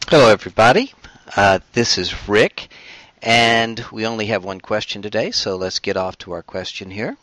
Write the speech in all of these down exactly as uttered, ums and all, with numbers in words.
Hello, everybody. Uh, this is Rick, and we only have one question today, so let's get off to our question here.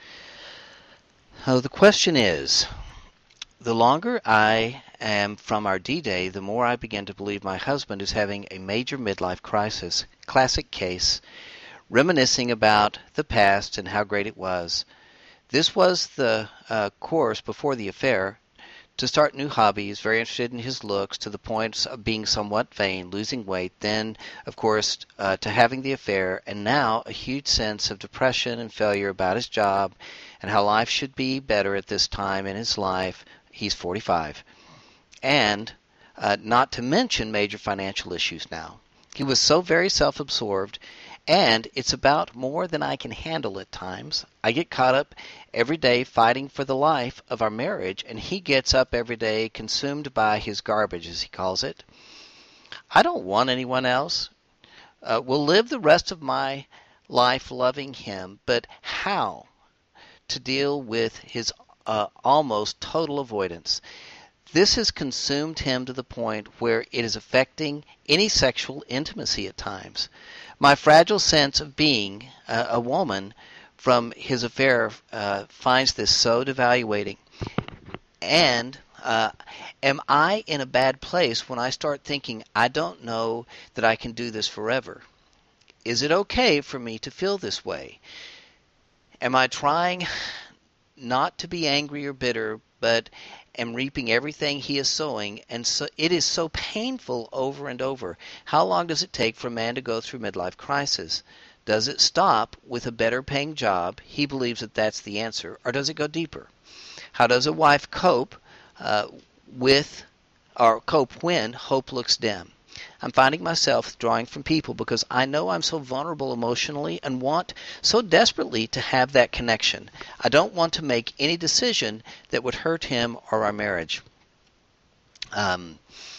Uh, the question is, the longer I am from our D-Day, the more I begin to believe my husband is having a major midlife crisis. Classic case, reminiscing about the past and how great it was. This was the uh, course before the affair. To start new hobbies, very interested in his looks to the point of being somewhat vain, losing weight, then, of course, uh, to having the affair, and now a huge sense of depression and failure about his job and how life should be better at this time in his life. He's forty-five. And uh, not to mention major financial issues now. He was so very self-absorbed, and it's about more than I can handle at times. I get caught up every day fighting for the life of our marriage, and he gets up every day consumed by his garbage, as he calls it. I don't want anyone else. Uh, will live the rest of my life loving him, but how to deal with his uh, almost total avoidance? This has consumed him to the point where it is affecting any sexual intimacy at times. My fragile sense of being uh, a woman from his affair uh, finds this so devaluating. And uh, am I in a bad place when I start thinking, I don't know that I can do this forever? Is it okay for me to feel this way? Am I trying not to be angry or bitter, but am reaping everything he is sowing, and so it is so painful over and over? How long does it take for a man to go through midlife crisis? Does it stop with a better paying job? He believes that that's the answer. Or does it go deeper? How does a wife cope uh, with or cope when hope looks dim? I'm finding myself drawing from people because I know I'm so vulnerable emotionally and want so desperately to have that connection. I don't want to make any decision that would hurt him or our marriage. Um,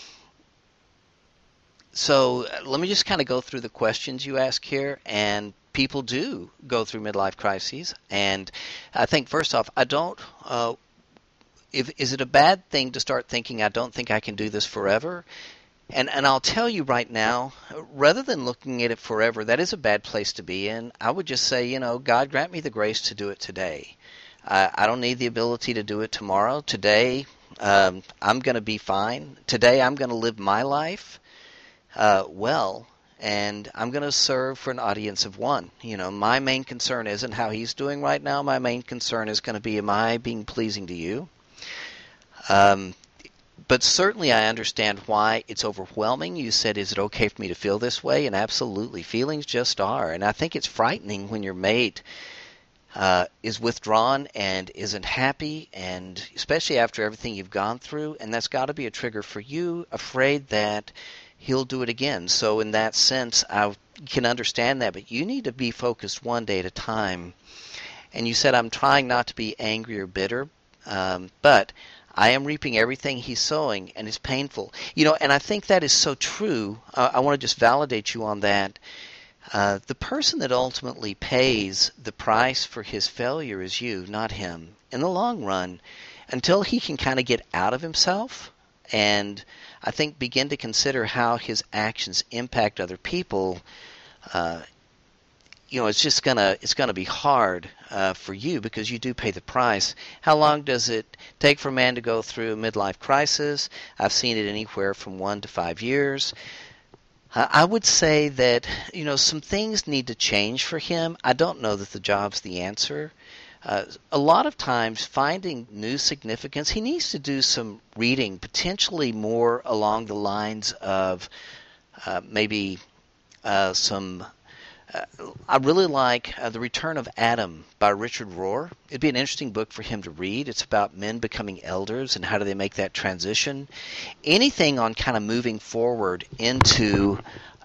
so let me just kind of go through the questions you ask here, and people do go through midlife crises. And I think first off, I don't. Uh, if, is it a bad thing to start thinking, I don't think I can do this forever? And and I'll tell you right now, rather than looking at it forever, that is a bad place to be in. I would just say, you know, God grant me the grace to do it today. I, I don't need the ability to do it tomorrow. Today, um, I'm going to be fine. Today, I'm going to live my life uh, well, and I'm going to serve for an audience of one. You know, my main concern isn't how he's doing right now. My main concern is going to be, am I being pleasing to you? Um But certainly I understand why it's overwhelming. You said, is it okay for me to feel this way? And absolutely, feelings just are. And I think it's frightening when your mate uh, is withdrawn and isn't happy, and especially after everything you've gone through. And that's got to be a trigger for you, afraid that he'll do it again. So in that sense, I can understand that. But you need to be focused one day at a time. And you said, I'm trying not to be angry or bitter, um, but I am reaping everything he's sowing, and it's painful. You know, and I think that is so true. Uh, I want to just validate you on that. Uh, the person that ultimately pays the price for his failure is you, not him. In the long run, until he can kind of get out of himself and I think begin to consider how his actions impact other people, uh, you know, it's just gonna it's gonna be hard uh, for you because you do pay the price. How long does it take for a man to go through a midlife crisis? I've seen it anywhere from one to five years. Uh, I would say that you know some things need to change for him. I don't know that the job's the answer. Uh, a lot of times, finding new significance, he needs to do some reading, potentially more along the lines of uh, maybe uh, some. Uh, I really like uh, The Return of Adam by Richard Rohr. It'd be an interesting book for him to read. It's about men becoming elders and how do they make that transition. Anything on kind of moving forward into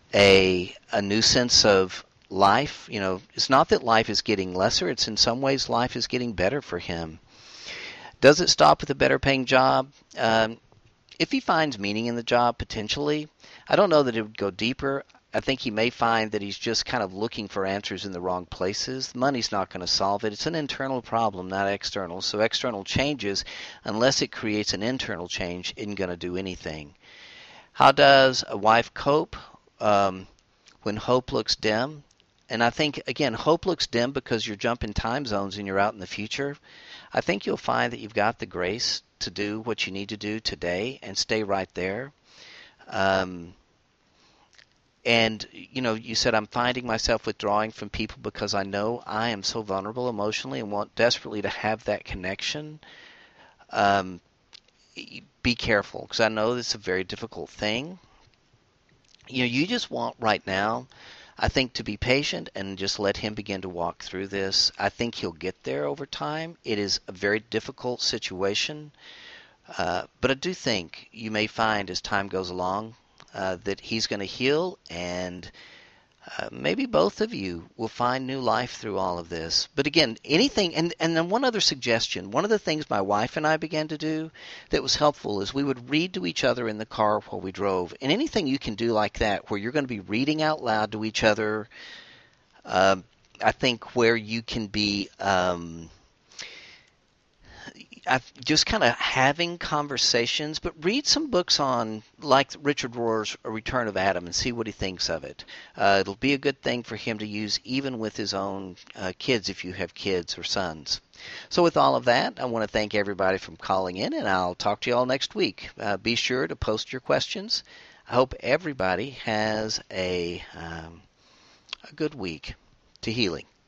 a a new sense of life. You know, it's not that life is getting lesser. It's in some ways life is getting better for him. Does it stop with a better paying job? Um, if he finds meaning in the job, potentially. I don't know that it would go deeper. I think he may find that he's just kind of looking for answers in the wrong places. Money's not going to solve it. It's an internal problem, not external. So external changes, unless it creates an internal change, isn't going to do anything. How does a wife cope um, when hope looks dim? And I think, again, hope looks dim because you're jumping time zones and you're out in the future. I think you'll find that you've got the grace to do what you need to do today and stay right there. Um, and, you know, you said I'm finding myself withdrawing from people because I know I am so vulnerable emotionally and want desperately to have that connection. Um, be careful because I know this is a very difficult thing. You know, you just want right now, I think, to be patient and just let him begin to walk through this. I think he'll get there over time. It is a very difficult situation, uh, but I do think you may find as time goes along uh, that he's going to heal, and uh, maybe both of you will find new life through all of this. But again, anything, and, and then one other suggestion. One of the things my wife and I began to do that was helpful is we would read to each other in the car while we drove. And anything you can do like that, where you're going to be reading out loud to each other, um, I think where you can be um, I've just kind of having conversations, but read some books on, like Richard Rohr's Return of Adam, and see what he thinks of it. Uh, it'll be a good thing for him to use even with his own uh, kids, if you have kids or sons. So with all of that, I want to thank everybody for calling in, and I'll talk to you all next week. Uh, be sure to post your questions. I hope everybody has a, um, a good week to healing.